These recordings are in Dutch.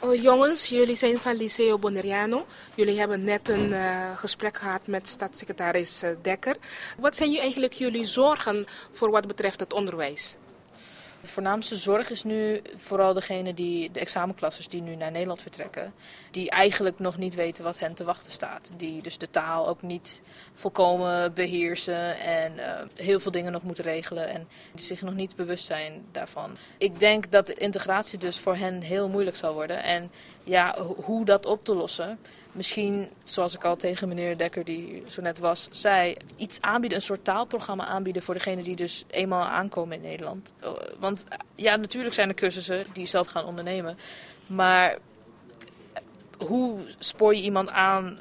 Jongens, jullie zijn van Liceo Bonaireano. Jullie hebben net een gesprek gehad met staatssecretaris Dekker. Wat zijn eigenlijk jullie zorgen voor wat betreft het onderwijs? De voornaamste zorg is nu vooral de examenklassers die nu naar Nederland vertrekken. Die eigenlijk nog niet weten wat hen te wachten staat. Die dus de taal ook niet volkomen beheersen en heel veel dingen nog moeten regelen. En die zich nog niet bewust zijn daarvan. Ik denk dat de integratie dus voor hen heel moeilijk zal worden. En ja, hoe dat op te lossen... Misschien, zoals ik al tegen meneer Dekker, die zo net was, zei, iets aanbieden, een soort taalprogramma aanbieden voor degenen die dus eenmaal aankomen in Nederland. Want ja, natuurlijk zijn er cursussen die zelf gaan ondernemen. Maar hoe spoor je iemand aan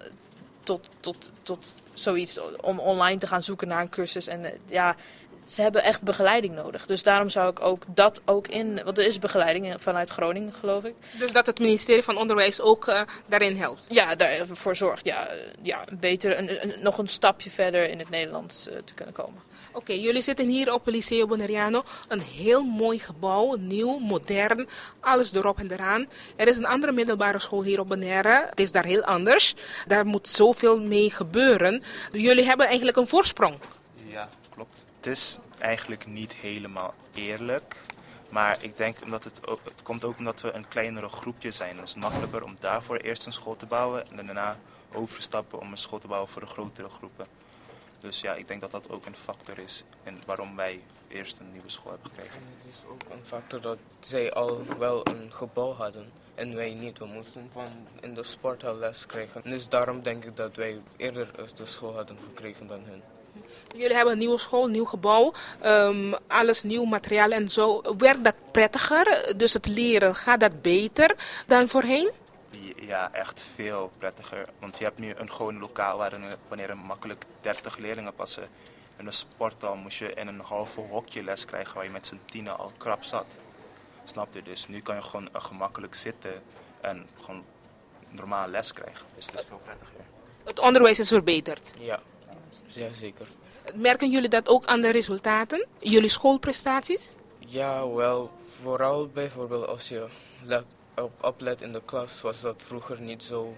tot zoiets om online te gaan zoeken naar een cursus? En ja, ze hebben echt begeleiding nodig. Dus daarom zou ik ook dat ook in... Want er is begeleiding vanuit Groningen, geloof ik. Dus dat het ministerie van Onderwijs ook daarin helpt? Ja, daarvoor zorgt. Ja, beter nog een stapje verder in het Nederlands te kunnen komen. Oké, jullie zitten hier op Liceo Bonaireano. Een heel mooi gebouw, nieuw, modern, alles erop en eraan. Er is een andere middelbare school hier op Bonaire. Het is daar heel anders. Daar moet zoveel mee gebeuren. Jullie hebben eigenlijk een voorsprong. Ja, klopt. Het is eigenlijk niet helemaal eerlijk. Maar ik denk omdat het komt ook omdat we een kleinere groepje zijn. Het is makkelijker om daarvoor eerst een school te bouwen en daarna overstappen om een school te bouwen voor de grotere groepen. Dus ja, ik denk dat dat ook een factor is en waarom wij eerst een nieuwe school hebben gekregen. En het is ook een factor dat zij al wel een gebouw hadden en wij niet. We moesten in de sporthal les krijgen. Dus daarom denk ik dat wij eerder de school hadden gekregen dan hun. Jullie hebben een nieuwe school, een nieuw gebouw, alles nieuw materiaal en zo. Werkt dat prettiger? Dus het leren, gaat dat beter dan voorheen? Ja, echt veel prettiger. Want je hebt nu een gewoon lokaal wanneer er makkelijk 30 leerlingen passen. In een sporthal moest je in een halve hokje les krijgen waar je met z'n 10 al krap zat. Snap je? Dus nu kan je gewoon gemakkelijk zitten en gewoon normaal les krijgen. Dus het is veel prettiger. Het onderwijs is verbeterd? Ja, zeker. Merken jullie dat ook aan de resultaten? Jullie schoolprestaties? Ja, wel. Vooral bijvoorbeeld als je oplet in de klas was dat vroeger niet zo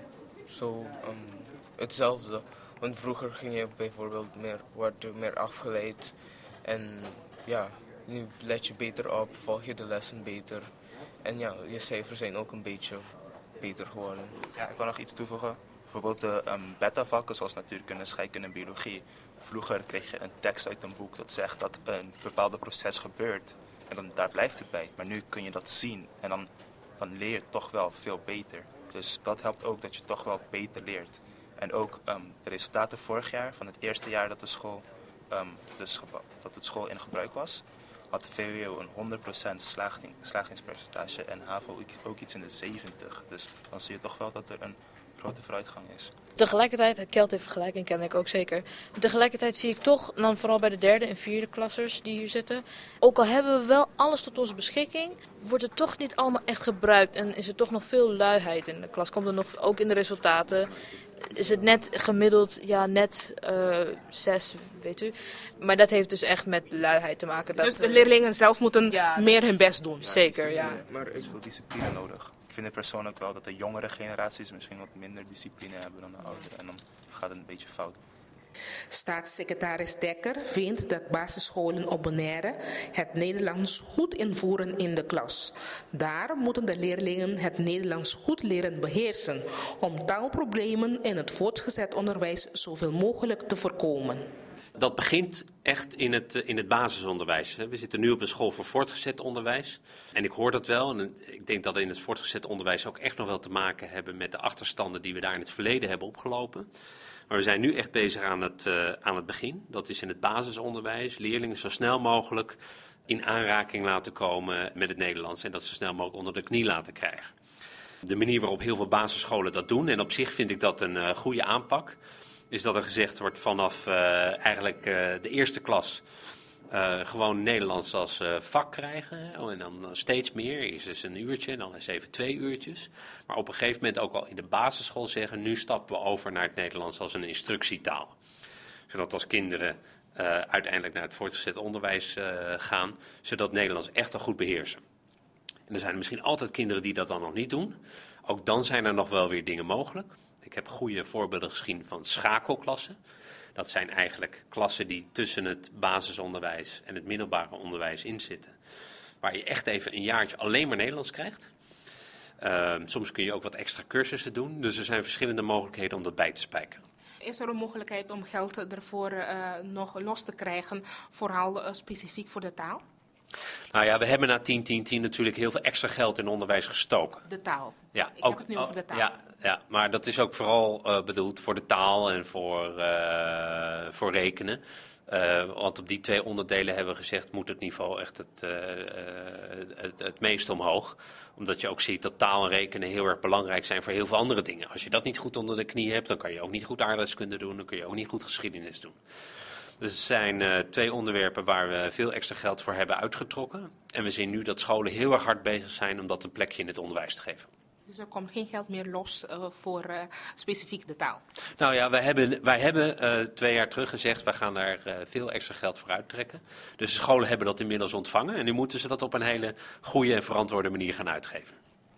hetzelfde. Want vroeger ging je bijvoorbeeld meer afgeleid. En ja, nu let je beter op, volg je de lessen beter. En ja, je cijfers zijn ook een beetje beter geworden. Ja, ik wil nog iets toevoegen. Bijvoorbeeld de beta-vakken zoals natuurkunde, scheikunde en biologie. Vroeger kreeg je een tekst uit een boek dat zegt dat een bepaald proces gebeurt. En daar blijft het bij. Maar nu kun je dat zien en dan leer je toch wel veel beter. Dus dat helpt ook dat je toch wel beter leert. En ook de resultaten vorig jaar, van het eerste jaar dat de school in gebruik was, had VWO een 100% slagingspercentage en HAVO ook iets in de 70%. Dus dan zie je toch wel dat er een grote vooruitgang is. Tegelijkertijd, Kjeld heeft vergelijking, ken ik ook zeker. Tegelijkertijd zie ik toch, dan vooral bij de derde en vierde klassers die hier zitten, ook al hebben we wel alles tot onze beschikking, wordt het toch niet allemaal echt gebruikt en is er toch nog veel luiheid in de klas. Komt er nog, ook in de resultaten, is het net gemiddeld, ja net 6, weet u. Maar dat heeft dus echt met luiheid te maken. Dus de leerlingen zelf moeten meer hun best doen. Ja, zeker, ja. Maar er is veel discipline nodig. Ik vind het persoonlijk wel dat de jongere generaties misschien wat minder discipline hebben dan de ouderen. En dan gaat het een beetje fout. Staatssecretaris Dekker vindt dat basisscholen op Bonaire het Nederlands goed invoeren in de klas. Daar moeten de leerlingen het Nederlands goed leren beheersen om taalproblemen in het voortgezet onderwijs zoveel mogelijk te voorkomen. Dat begint echt in het basisonderwijs. We zitten nu op een school voor voortgezet onderwijs. En ik hoor dat wel. En ik denk dat we in het voortgezet onderwijs ook echt nog wel te maken hebben met de achterstanden die we daar in het verleden hebben opgelopen. Maar we zijn nu echt bezig aan het begin. Dat is in het basisonderwijs. Leerlingen zo snel mogelijk in aanraking laten komen met het Nederlands. En dat zo snel mogelijk onder de knie laten krijgen. De manier waarop heel veel basisscholen dat doen. En op zich vind ik dat een goede aanpak. Is dat er gezegd wordt vanaf eigenlijk de eerste klas gewoon Nederlands als vak krijgen. En dan steeds meer. Eerst eens een uurtje en dan eens even 2 uurtjes. Maar op een gegeven moment ook al in de basisschool zeggen, nu stappen we over naar het Nederlands als een instructietaal. Zodat als kinderen uiteindelijk naar het voortgezet onderwijs gaan, zodat Nederlands echt al goed beheersen. En er zijn misschien altijd kinderen die dat dan nog niet doen. Ook dan zijn er nog wel weer dingen mogelijk. Ik heb goede voorbeelden gezien van schakelklassen. Dat zijn eigenlijk klassen die tussen het basisonderwijs en het middelbare onderwijs inzitten. Waar je echt even een jaartje alleen maar Nederlands krijgt. Soms kun je ook wat extra cursussen doen. Dus er zijn verschillende mogelijkheden om dat bij te spijkeren. Is er een mogelijkheid om geld ervoor nog los te krijgen, vooral specifiek voor de taal? Nou ja, we hebben na 10-10-10 natuurlijk heel veel extra geld in onderwijs gestoken. De taal. Ja, Ik heb het nu over de taal. Ja, maar dat is ook vooral bedoeld voor de taal en voor rekenen. Want op die 2 onderdelen hebben we gezegd, moet het niveau echt het meest omhoog. Omdat je ook ziet dat taal en rekenen heel erg belangrijk zijn voor heel veel andere dingen. Als je dat niet goed onder de knie hebt, dan kan je ook niet goed aardrijkskunde doen. Dan kun je ook niet goed geschiedenis doen. Dus het zijn 2 onderwerpen waar we veel extra geld voor hebben uitgetrokken. En we zien nu dat scholen heel erg hard bezig zijn om dat een plekje in het onderwijs te geven. Dus er komt geen geld meer los voor specifiek de taal? Nou ja, wij hebben 2 jaar terug gezegd, wij gaan daar veel extra geld voor uittrekken. Dus de scholen hebben dat inmiddels ontvangen en nu moeten ze dat op een hele goede en verantwoorde manier gaan uitgeven.